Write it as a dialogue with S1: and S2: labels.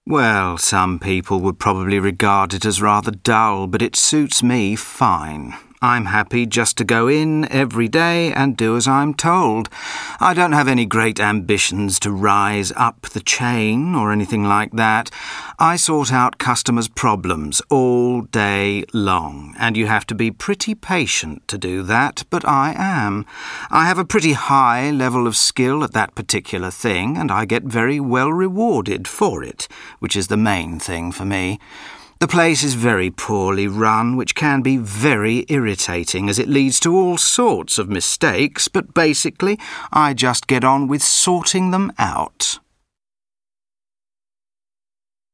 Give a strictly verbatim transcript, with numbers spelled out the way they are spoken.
S1: Well, some people would probably regard it as rather dull, but it suits me fine. I'm happy just to go in every day and do as I'm told. I don't have any great ambitions to rise up the chain or anything like that. I sort out customers' problems all day long, and you have to be pretty patient to do that, but I am. I have a pretty high level of skill at that particular thing, and I get very well rewarded for it, which is the main thing for me. The place is very poorly run, which can be very irritating as it leads to all sorts of mistakes, but basically I just get on with sorting them out.